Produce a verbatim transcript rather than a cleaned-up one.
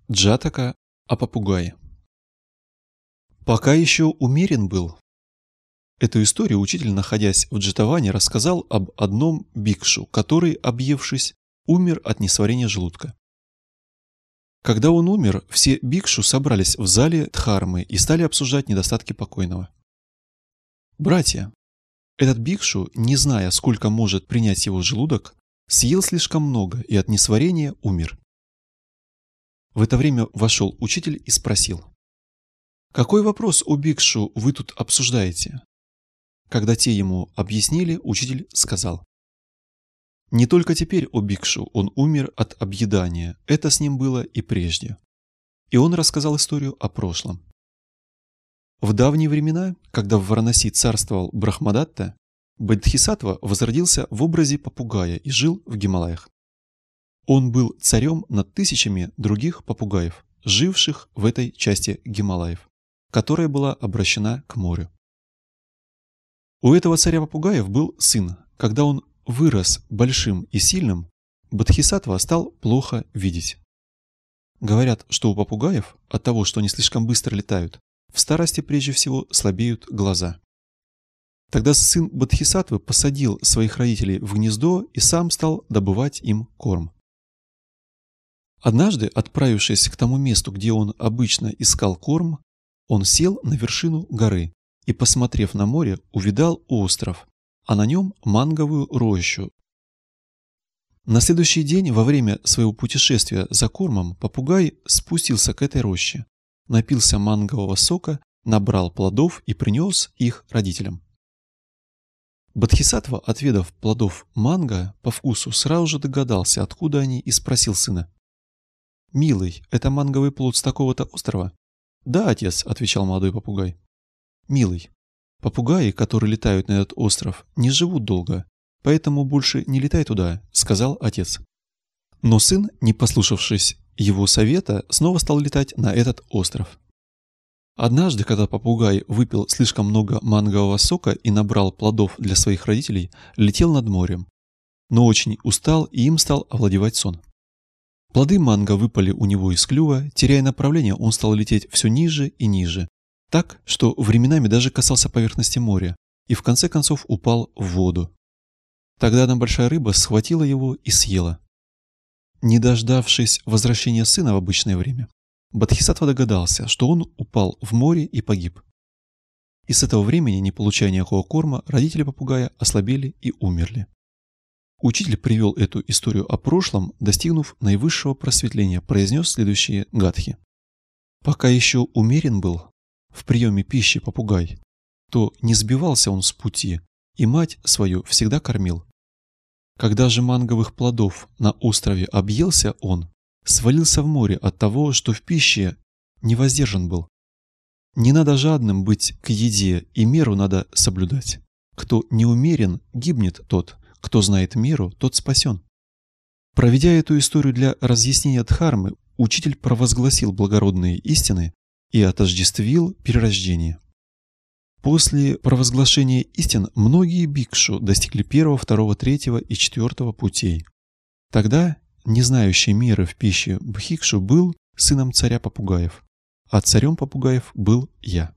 Джатака о попугае. Пока еще умерен был. Эту историю учитель, находясь в Джетаване, рассказал об одном бикшу, который, объевшись, умер от несварения желудка. Когда он умер, все бикшу собрались в зале Дхармы и стали обсуждать недостатки покойного. Братья, этот бикшу, не зная, сколько может принять его желудок, съел слишком много и от несварения умер. В это время вошел учитель и спросил: «Какой вопрос у бикшу вы тут обсуждаете?» Когда те ему объяснили, учитель сказал: «Не только теперь, о бикшу, он умер от объедания, это с ним было и прежде». И он рассказал историю о прошлом. В давние времена, когда в Варанаси царствовал Брахмадатта, Бодхисаттва возродился в образе попугая и жил в Гималаях. Он был царем над тысячами других попугаев, живших в этой части Гималаев, которая была обращена к морю. У этого царя попугаев был сын. Когда он вырос большим и сильным, Бодхисаттва стал плохо видеть. Говорят, что у попугаев от того, что они слишком быстро летают, в старости прежде всего слабеют глаза. Тогда сын Бодхисаттвы посадил своих родителей в гнездо и сам стал добывать им корм. Однажды, отправившись к тому месту, где он обычно искал корм, он сел на вершину горы и, посмотрев на море, увидал остров, а на нем манговую рощу. На следующий день, во время своего путешествия за кормом, попугай спустился к этой роще, напился мангового сока, набрал плодов и принес их родителям. Бодхисаттва, отведав плодов манго по вкусу, сразу же догадался, откуда они, и спросил сына: «Милый, это манговый плод с такого-то острова?» «Да, отец», — отвечал молодой попугай. «Милый, попугаи, которые летают на этот остров, не живут долго, поэтому больше не летай туда», — сказал отец. Но сын, не послушавшись его совета, снова стал летать на этот остров. Однажды, когда попугай выпил слишком много мангового сока и набрал плодов для своих родителей, летел над морем, но очень устал, и им стал овладевать сон. Плоды манго выпали у него из клюва, теряя направление, он стал лететь все ниже и ниже, так, что временами даже касался поверхности моря, и в конце концов упал в воду. Тогда одна большая рыба схватила его и съела. Не дождавшись возвращения сына в обычное время, Бодхисаттва догадался, что он упал в море и погиб. И с этого времени, не получая никакого корма, родители попугая ослабели и умерли. Учитель привел эту историю о прошлом, достигнув наивысшего просветления, произнес следующие гатхи. Пока еще умерен был в приеме пищи попугай, то не сбивался он с пути, и мать свою всегда кормил. Когда же манговых плодов на острове объелся он, свалился в море от того, что в пище не воздержан был. Не надо жадным быть к еде, и меру надо соблюдать. Кто не умерен, гибнет тот. Кто знает меру, тот спасен. Проведя эту историю для разъяснения Дхармы, учитель провозгласил благородные истины и отождествил перерождение. После провозглашения истин многие бикшу достигли первого, второго, третьего и четвертого путей. Тогда не знающий меры в пище бхикшу был сыном царя попугаев, а царем попугаев был я.